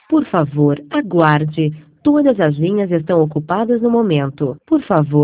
Por favor, aguarde. Todas as linhas estão ocupadas no momento. Por favor.